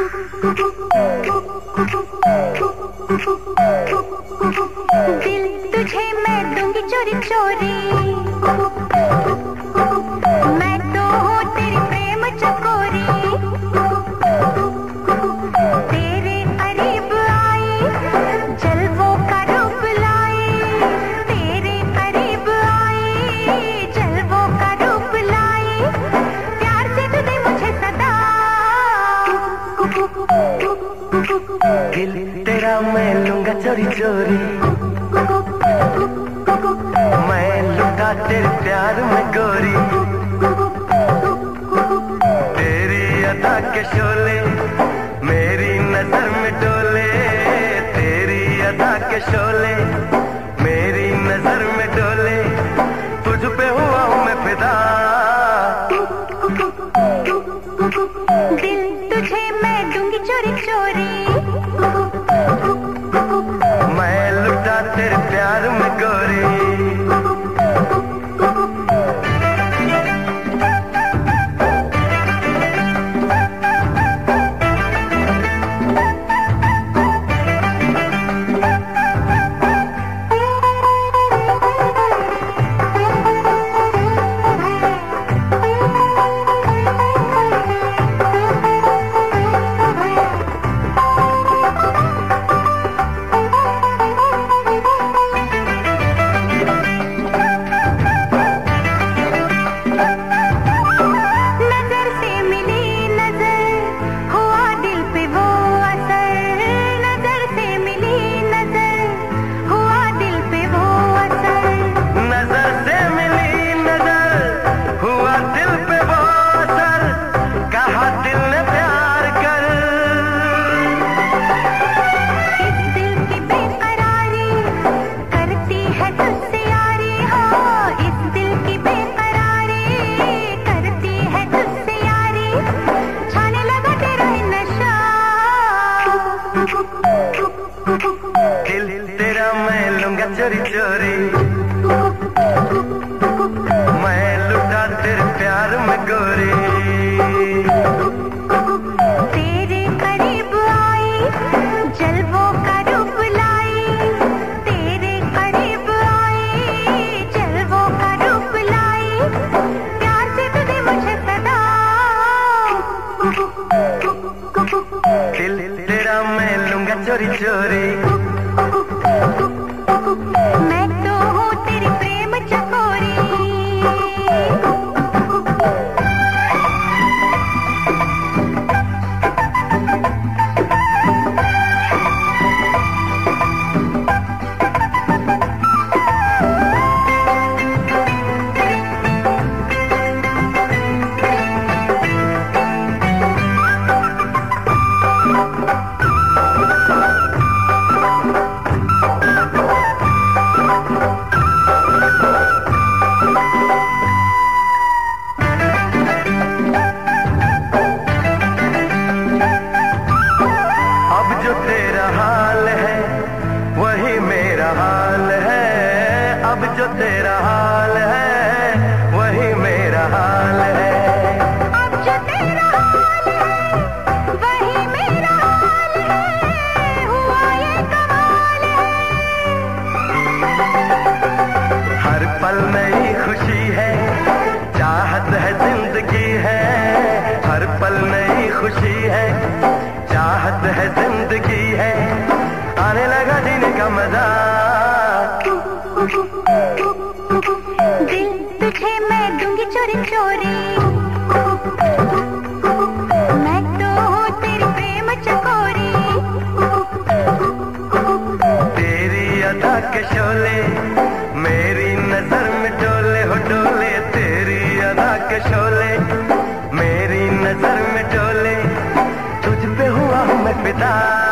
दिल तुझे मैं दूंगी चोरी चोरी, मैं तो हूँ तेरी प्रेम चकोरी। तेरे करीब आई जलवों का रूप लाई, तेरे करीब आई जलवों का रूप लाई। प्यार से तू दे मुझे सदा, दिल तेरा मैं लूंगा चोरी चोरी, मैं लुटा तेरे प्यार में गोरी। तेरी अदा के शोले मेरी नजर में डोले, तेरी अदा के शोले मेरी नजर में डोले। तुझ पे हुआ हूँ मैं फिदा, दिल तुझे मैं दूंगी चोरी चोरी, मैं लुटा तेरे प्यार में गोरी। दिल तेरा मैं लूंगा चोरी चोरी, मैं लुटा तेरे प्यार में गोरी। तेरे करीब आई जलवों का रूप लाई, तेरे करीब आई जलवों का रूप लाई। प्यार से तू दे मुझे सदा, दिल तेरा मैं लूंगा चोरी चोरी, मैं तो हूँ तेरी प्रेम चकोरी। जो तेरा हाल है वही मेरा हाल है, अब जो तेरा हाल है वही मेरा हाल है। अब जो तेरा हाल है वही मेरा हाल है, हुआ ये कमाल है। हर पल नई खुशी है, चाहत है जिंदगी है, हर पल नई खुशी है, चाहत है जिंदगी है, आने लगा जीने का मजा। दिल तुझे मैं दूंगी चोरी चोरी, मैं तो हूँ तेरी प्रेम चकोरी। तेरी अदा के शोले मेरी नजर में डोले हो डोले, तेरी अदा के शोले मेरी नजर में डोले। तुझ पे हुआ हूँ मैं फिदा।